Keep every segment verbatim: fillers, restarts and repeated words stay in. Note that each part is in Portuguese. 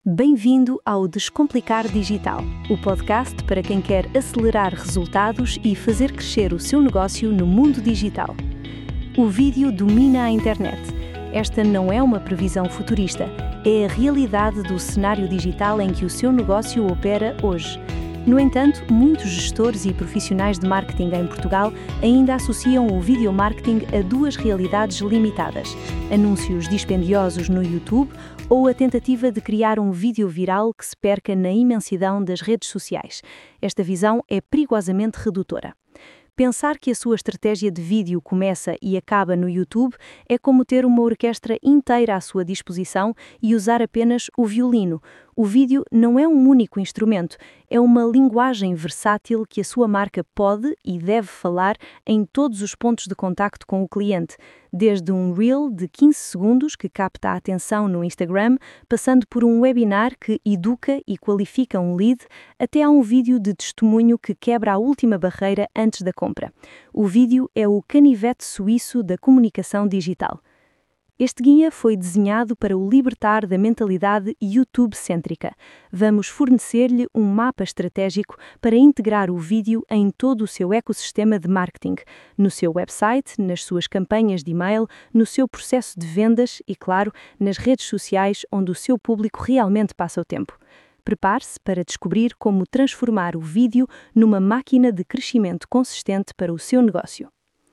Bem-vindo ao Descomplicar Digital, o podcast para quem quer acelerar resultados e fazer crescer o seu negócio no mundo digital. O vídeo domina a internet. Esta não é uma previsão futurista, é a realidade do cenário digital em que o seu negócio opera hoje. No entanto, muitos gestores e profissionais de marketing em Portugal ainda associam o video marketing a duas realidades limitadas: anúncios dispendiosos no YouTube ou a tentativa de criar um vídeo viral que se perca na imensidão das redes sociais. Esta visão é perigosamente redutora. Pensar que a sua estratégia de vídeo começa e acaba no YouTube é como ter uma orquestra inteira à sua disposição e usar apenas o violino. O vídeo não é um único instrumento, é uma linguagem versátil que a sua marca pode e deve falar em todos os pontos de contacto com o cliente, desde um reel de quinze segundos que capta a atenção no Instagram, passando por um webinar que educa e qualifica um lead, até a um vídeo de testemunho que quebra a última barreira antes da compra. O vídeo é o canivete suíço da comunicação digital. Este guia foi desenhado para o libertar da mentalidade YouTube-cêntrica. Vamos fornecer-lhe um mapa estratégico para integrar o vídeo em todo o seu ecossistema de marketing, no seu website, nas suas campanhas de e-mail, no seu processo de vendas e, claro, nas redes sociais onde o seu público realmente passa o tempo. Prepare-se para descobrir como transformar o vídeo numa máquina de crescimento consistente para o seu negócio.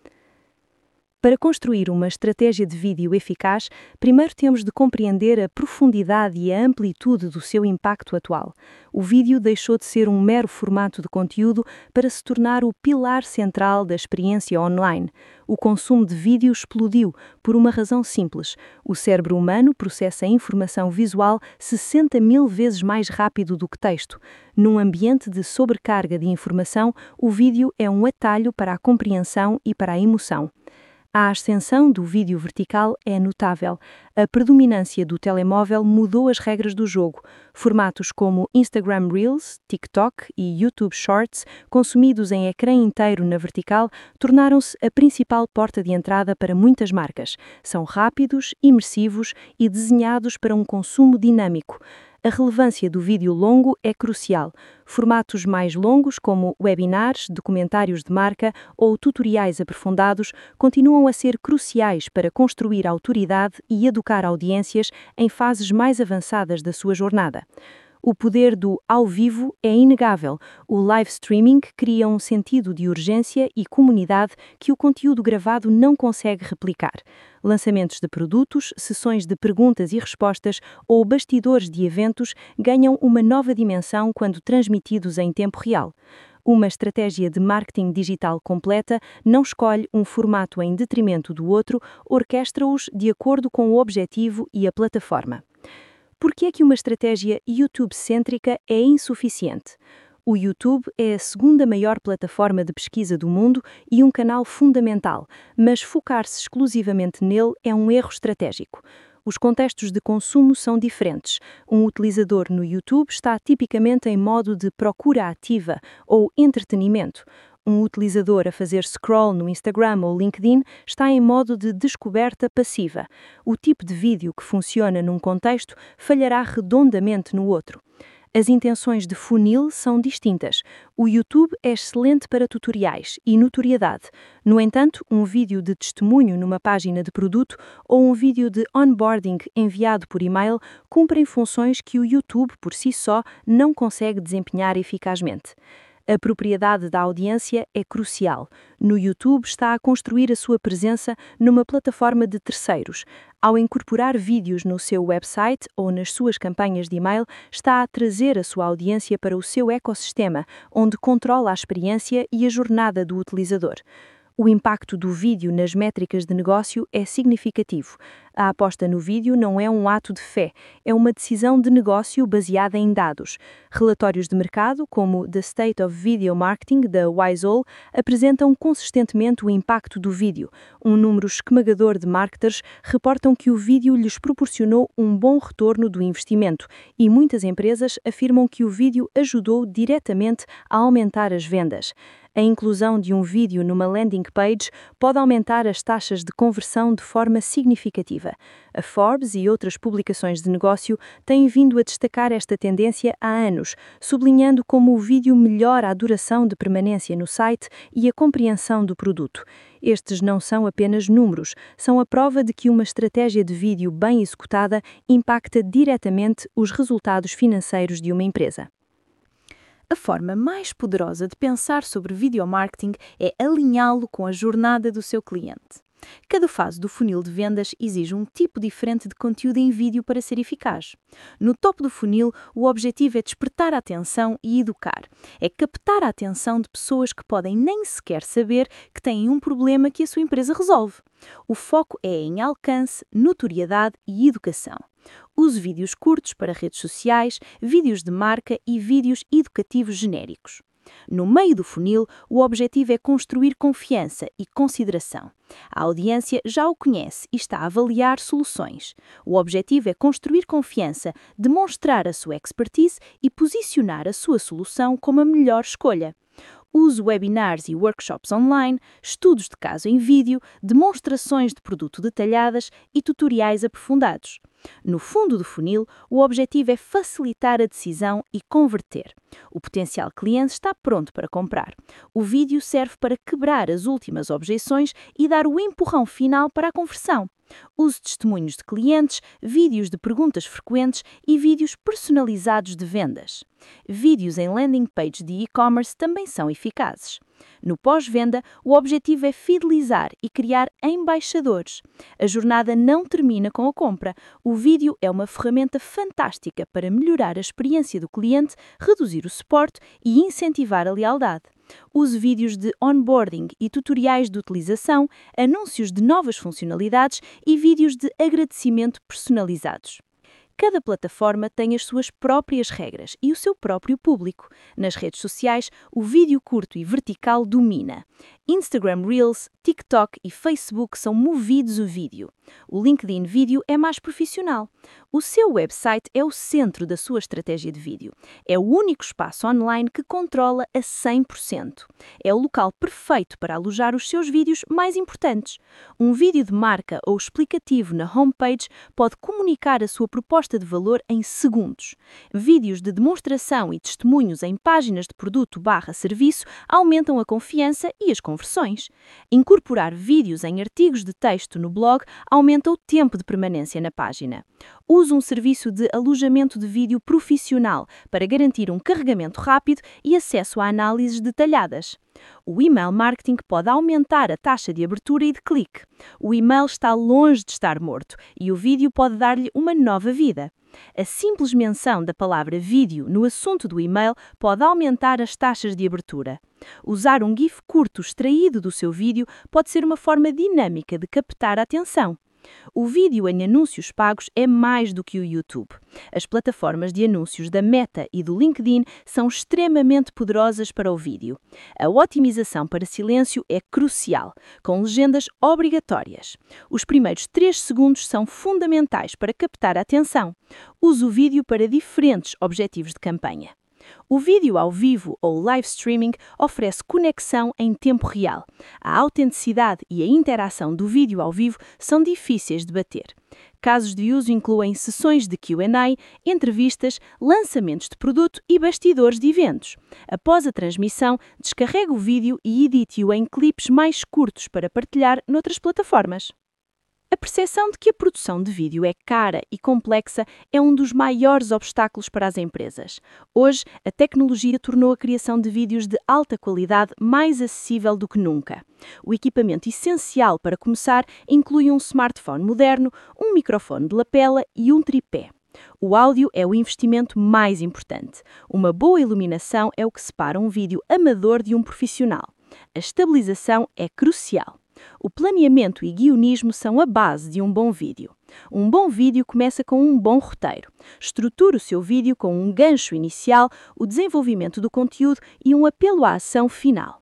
Para construir uma estratégia de vídeo eficaz, primeiro temos de compreender a profundidade e a amplitude do seu impacto atual. O vídeo deixou de ser um mero formato de conteúdo para se tornar o pilar central da experiência online. O consumo de vídeo explodiu por uma razão simples: o cérebro humano processa a informação visual sessenta mil vezes mais rápido do que texto. Num ambiente de sobrecarga de informação, o vídeo é um atalho para a compreensão e para a emoção. A ascensão do vídeo vertical é notável. A predominância do telemóvel mudou as regras do jogo. Formatos como Instagram Reels, TikTok e YouTube Shorts, consumidos em ecrã inteiro na vertical, tornaram-se a principal porta de entrada para muitas marcas. São rápidos, imersivos e desenhados para um consumo dinâmico. A relevância do vídeo longo é crucial. Formatos mais longos, como webinars, documentários de marca ou tutoriais aprofundados, continuam a ser cruciais para construir autoridade e educar audiências em fases mais avançadas da sua jornada. O poder do ao vivo é inegável. O live streaming cria um sentido de urgência e comunidade que o conteúdo gravado não consegue replicar. Lançamentos de produtos, sessões de perguntas e respostas ou bastidores de eventos ganham uma nova dimensão quando transmitidos em tempo real. Uma estratégia de marketing digital completa não escolhe um formato em detrimento do outro, orquestra-os de acordo com o objetivo e a plataforma. Por que é que uma estratégia YouTube-cêntrica é insuficiente? O YouTube é a segunda maior plataforma de pesquisa do mundo e um canal fundamental, mas focar-se exclusivamente nele é um erro estratégico. Os contextos de consumo são diferentes. Um utilizador no YouTube está tipicamente em modo de procura ativa ou entretenimento. Um utilizador a fazer scroll no Instagram ou LinkedIn está em modo de descoberta passiva. O tipo de vídeo que funciona num contexto falhará redondamente no outro. As intenções de funil são distintas. O YouTube é excelente para tutoriais e notoriedade. No entanto, um vídeo de testemunho numa página de produto ou um vídeo de onboarding enviado por e-mail cumprem funções que o YouTube, por si só, não consegue desempenhar eficazmente. A propriedade da audiência é crucial. No YouTube está a construir a sua presença numa plataforma de terceiros. Ao incorporar vídeos no seu website ou nas suas campanhas de e-mail, está a trazer a sua audiência para o seu ecossistema, onde controla a experiência e a jornada do utilizador. O impacto do vídeo nas métricas de negócio é significativo. A aposta no vídeo não é um ato de fé, é uma decisão de negócio baseada em dados. Relatórios de mercado, como The State of Video Marketing, da Wisol, apresentam consistentemente o impacto do vídeo. Um número esmagador de marketers reportam que o vídeo lhes proporcionou um bom retorno do investimento e muitas empresas afirmam que o vídeo ajudou diretamente a aumentar as vendas. A inclusão de um vídeo numa landing page pode aumentar as taxas de conversão de forma significativa. A Forbes e outras publicações de negócio têm vindo a destacar esta tendência há anos, sublinhando como o vídeo melhora a duração de permanência no site e a compreensão do produto. Estes não são apenas números, são a prova de que uma estratégia de vídeo bem executada impacta diretamente os resultados financeiros de uma empresa. A forma mais poderosa de pensar sobre videomarketing é alinhá-lo com a jornada do seu cliente. Cada fase do funil de vendas exige um tipo diferente de conteúdo em vídeo para ser eficaz. No topo do funil, o objetivo é despertar a atenção e educar. É captar a atenção de pessoas que podem nem sequer saber que têm um problema que a sua empresa resolve. O foco é em alcance, notoriedade e educação. Use vídeos curtos para redes sociais, vídeos de marca e vídeos educativos genéricos. No meio do funil, o objetivo é construir confiança e consideração. A audiência já o conhece e está a avaliar soluções. O objetivo é construir confiança, demonstrar a sua expertise e posicionar a sua solução como a melhor escolha. Use webinars e workshops online, estudos de caso em vídeo, demonstrações de produto detalhadas e tutoriais aprofundados. No fundo do funil, o objetivo é facilitar a decisão e converter. O potencial cliente está pronto para comprar. O vídeo serve para quebrar as últimas objeções e dar o empurrão final para a conversão. Use testemunhos de clientes, vídeos de perguntas frequentes e vídeos personalizados de vendas. Vídeos em landing page de e-commerce também são eficazes. No pós-venda, o objetivo é fidelizar e criar embaixadores. A jornada não termina com a compra. O vídeo é uma ferramenta fantástica para melhorar a experiência do cliente, reduzir o suporte e incentivar a lealdade. Use vídeos de onboarding e tutoriais de utilização, anúncios de novas funcionalidades e vídeos de agradecimento personalizados. Cada plataforma tem as suas próprias regras e o seu próprio público. Nas redes sociais, o vídeo curto e vertical domina. Instagram Reels, TikTok e Facebook são movidos a vídeo. O LinkedIn Vídeo é mais profissional. O seu website é o centro da sua estratégia de vídeo. É o único espaço online que controla a cem por cento. É o local perfeito para alojar os seus vídeos mais importantes. Um vídeo de marca ou explicativo na homepage pode comunicar a sua proposta de valor em segundos. Vídeos de demonstração e testemunhos em páginas de produto barra serviço aumentam a confiança e as conversões. Incorporar vídeos em artigos de texto no blog aumenta o tempo de permanência na página. Use um serviço de alojamento de vídeo profissional para garantir um carregamento rápido e acesso a análises detalhadas. O email marketing pode aumentar a taxa de abertura e de clique. O email está longe de estar morto e o vídeo pode dar-lhe uma nova vida. A simples menção da palavra vídeo no assunto do e-mail pode aumentar as taxas de abertura. Usar um GIF curto extraído do seu vídeo pode ser uma forma dinâmica de captar a atenção. O vídeo em anúncios pagos é mais do que o YouTube. As plataformas de anúncios da Meta e do LinkedIn são extremamente poderosas para o vídeo. A otimização para silêncio é crucial, com legendas obrigatórias. Os primeiros três segundos são fundamentais para captar a atenção. Use o vídeo para diferentes objetivos de campanha. O vídeo ao vivo ou live streaming oferece conexão em tempo real. A autenticidade e a interação do vídeo ao vivo são difíceis de bater. Casos de uso incluem sessões de Q and A, entrevistas, lançamentos de produto e bastidores de eventos. Após a transmissão, descarregue o vídeo e edite-o em clipes mais curtos para partilhar noutras plataformas. A percepção de que a produção de vídeo é cara e complexa é um dos maiores obstáculos para as empresas. Hoje, a tecnologia tornou a criação de vídeos de alta qualidade mais acessível do que nunca. O equipamento essencial para começar inclui um smartphone moderno, um microfone de lapela e um tripé. O áudio é o investimento mais importante. Uma boa iluminação é o que separa um vídeo amador de um profissional. A estabilização é crucial. O planeamento e guionismo são a base de um bom vídeo. Um bom vídeo começa com um bom roteiro. Estruture o seu vídeo com um gancho inicial, o desenvolvimento do conteúdo e um apelo à ação final.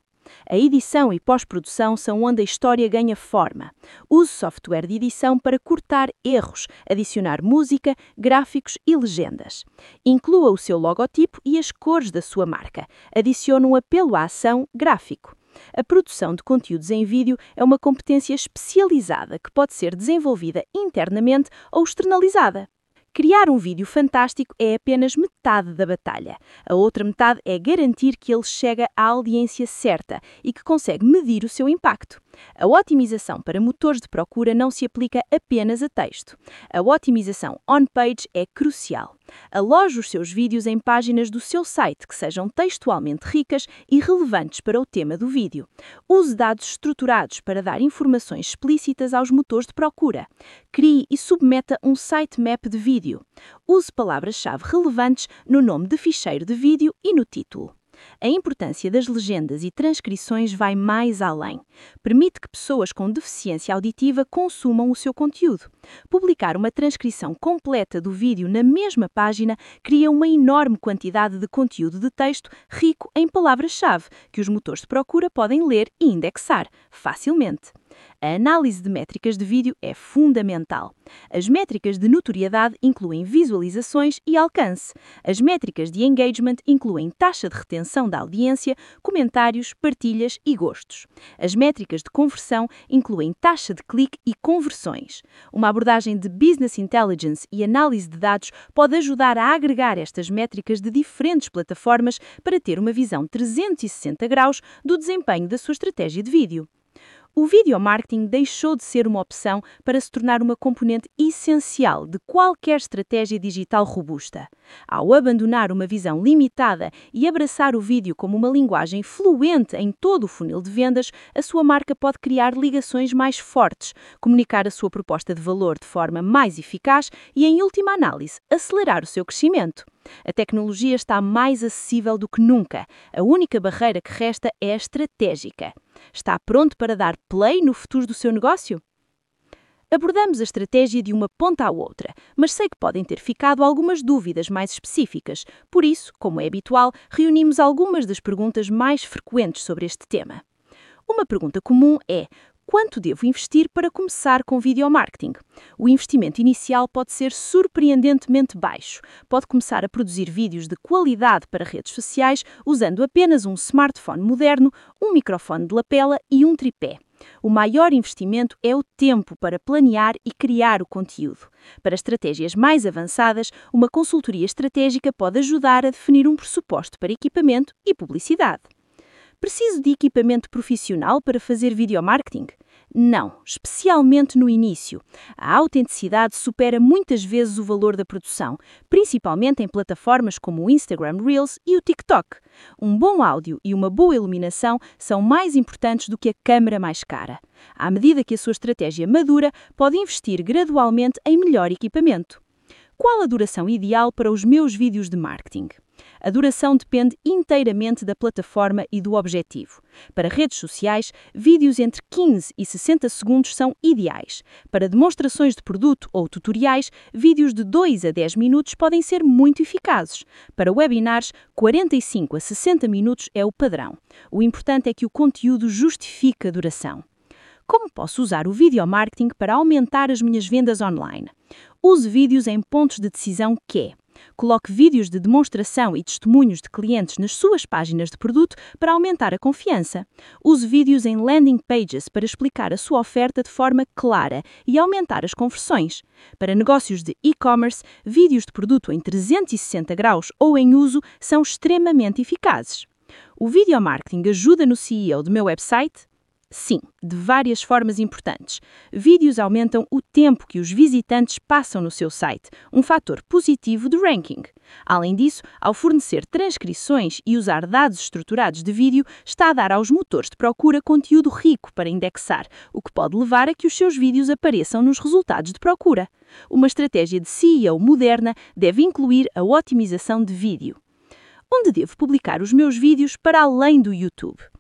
A edição e pós-produção são onde a história ganha forma. Use software de edição para cortar erros, adicionar música, gráficos e legendas. Inclua o seu logotipo e as cores da sua marca. Adicione um apelo à ação gráfico. A produção de conteúdos em vídeo é uma competência especializada que pode ser desenvolvida internamente ou externalizada. Criar um vídeo fantástico é apenas metade da batalha. A outra metade é garantir que ele chega à audiência certa e que consegue medir o seu impacto. A otimização para motores de procura não se aplica apenas a texto. A otimização on-page é crucial. Aloje os seus vídeos em páginas do seu site que sejam textualmente ricas e relevantes para o tema do vídeo. Use dados estruturados para dar informações explícitas aos motores de procura. Crie e submeta um sitemap de vídeo. Use palavras-chave relevantes no nome de ficheiro de vídeo e no título. A importância das legendas e transcrições vai mais além. Permite que pessoas com deficiência auditiva consumam o seu conteúdo. Publicar uma transcrição completa do vídeo na mesma página cria uma enorme quantidade de conteúdo de texto rico em palavras-chave, que os motores de procura podem ler e indexar facilmente. A análise de métricas de vídeo é fundamental. As métricas de notoriedade incluem visualizações e alcance. As métricas de engagement incluem taxa de retenção da audiência, comentários, partilhas e gostos. As métricas de conversão incluem taxa de clique e conversões. Uma abordagem de business intelligence e análise de dados pode ajudar a agregar estas métricas de diferentes plataformas para ter uma visão trezentos e sessenta graus do desempenho da sua estratégia de vídeo. O videomarketing deixou de ser uma opção para se tornar uma componente essencial de qualquer estratégia digital robusta. Ao abandonar uma visão limitada e abraçar o vídeo como uma linguagem fluente em todo o funil de vendas, a sua marca pode criar ligações mais fortes, comunicar a sua proposta de valor de forma mais eficaz e, em última análise, acelerar o seu crescimento. A tecnologia está mais acessível do que nunca. A única barreira que resta é a estratégica. Está pronto para dar play no futuro do seu negócio? Abordamos a estratégia de uma ponta à outra, mas sei que podem ter ficado algumas dúvidas mais específicas. Por isso, como é habitual, reunimos algumas das perguntas mais frequentes sobre este tema. Uma pergunta comum é: quanto devo investir para começar com videomarketing? O investimento inicial pode ser surpreendentemente baixo. Pode começar a produzir vídeos de qualidade para redes sociais usando apenas um smartphone moderno, um microfone de lapela e um tripé. O maior investimento é o tempo para planear e criar o conteúdo. Para estratégias mais avançadas, uma consultoria estratégica pode ajudar a definir um pressuposto para equipamento e publicidade. Preciso de equipamento profissional para fazer videomarketing? Não, especialmente no início. A autenticidade supera muitas vezes o valor da produção, principalmente em plataformas como o Instagram Reels e o TikTok. Um bom áudio e uma boa iluminação são mais importantes do que a câmera mais cara. À medida que a sua estratégia madura, pode investir gradualmente em melhor equipamento. Qual a duração ideal para os meus vídeos de marketing? A duração depende inteiramente da plataforma e do objetivo. Para redes sociais, vídeos entre quinze e sessenta segundos são ideais. Para demonstrações de produto ou tutoriais, vídeos de dois a dez minutos podem ser muito eficazes. Para webinars, quarenta e cinco a sessenta minutos é o padrão. O importante é que o conteúdo justifique a duração. Como posso usar o videomarketing para aumentar as minhas vendas online? Use vídeos em pontos de decisão Q. Coloque vídeos de demonstração e testemunhos de clientes nas suas páginas de produto para aumentar a confiança. Use vídeos em landing pages para explicar a sua oferta de forma clara e aumentar as conversões. Para negócios de e-commerce, vídeos de produto em trezentos e sessenta graus ou em uso são extremamente eficazes. O videomarketing ajuda no S E O do meu website? Sim, de várias formas importantes. Vídeos aumentam o tempo que os visitantes passam no seu site, um fator positivo de ranking. Além disso, ao fornecer transcrições e usar dados estruturados de vídeo, está a dar aos motores de procura conteúdo rico para indexar, o que pode levar a que os seus vídeos apareçam nos resultados de procura. Uma estratégia de S E O moderna deve incluir a otimização de vídeo. Onde devo publicar os meus vídeos para além do YouTube?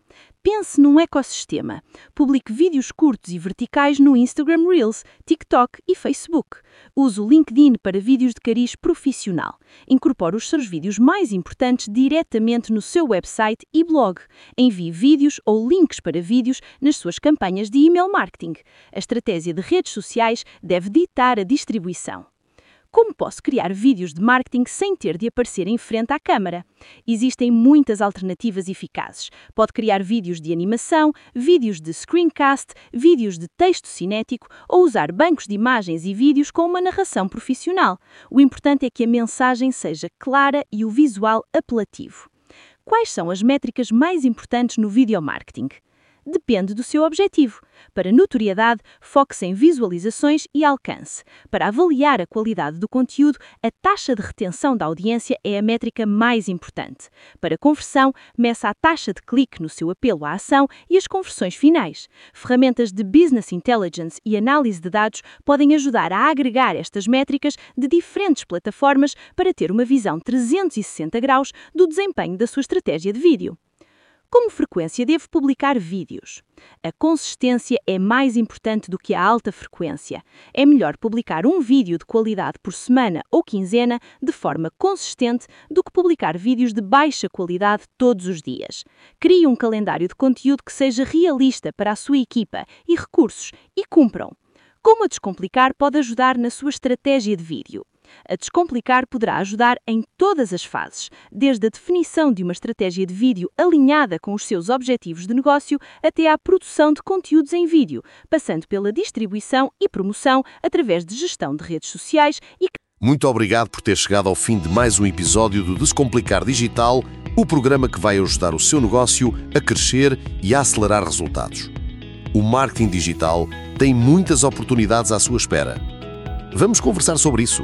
Pense num ecossistema. Publique vídeos curtos e verticais no Instagram Reels, TikTok e Facebook. Use o LinkedIn para vídeos de cariz profissional. Incorpore os seus vídeos mais importantes diretamente no seu website e blog. Envie vídeos ou links para vídeos nas suas campanhas de email marketing. A estratégia de redes sociais deve ditar a distribuição. Como posso criar vídeos de marketing sem ter de aparecer em frente à câmara? Existem muitas alternativas eficazes. Pode criar vídeos de animação, vídeos de screencast, vídeos de texto cinético ou usar bancos de imagens e vídeos com uma narração profissional. O importante é que a mensagem seja clara e o visual apelativo. Quais são as métricas mais importantes no video marketing? Depende do seu objetivo. Para notoriedade, foque-se em visualizações e alcance. Para avaliar a qualidade do conteúdo, a taxa de retenção da audiência é a métrica mais importante. Para conversão, meça a taxa de clique no seu apelo à ação e as conversões finais. Ferramentas de Business Intelligence e análise de dados podem ajudar a agregar estas métricas de diferentes plataformas para ter uma visão trezentos e sessenta graus do desempenho da sua estratégia de vídeo. Com frequência devo publicar vídeos? A consistência é mais importante do que a alta frequência. É melhor publicar um vídeo de qualidade por semana ou quinzena de forma consistente do que publicar vídeos de baixa qualidade todos os dias. Crie um calendário de conteúdo que seja realista para a sua equipa e recursos e cumpram. Como a Descomplicar pode ajudar na sua estratégia de vídeo? A Descomplicar poderá ajudar em todas as fases, desde a definição de uma estratégia de vídeo alinhada com os seus objetivos de negócio até à produção de conteúdos em vídeo, passando pela distribuição e promoção através de gestão de redes sociais e... Muito obrigado por ter chegado ao fim de mais um episódio do Descomplicar Digital, o programa que vai ajudar o seu negócio a crescer e a acelerar resultados. O marketing digital tem muitas oportunidades à sua espera. Vamos conversar sobre isso.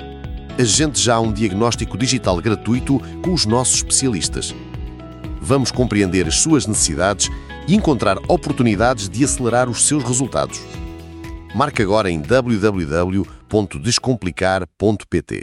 Agende já um diagnóstico digital gratuito com os nossos especialistas. Vamos compreender as suas necessidades e encontrar oportunidades de acelerar os seus resultados. Marque agora em w w w ponto descomplicar ponto p t.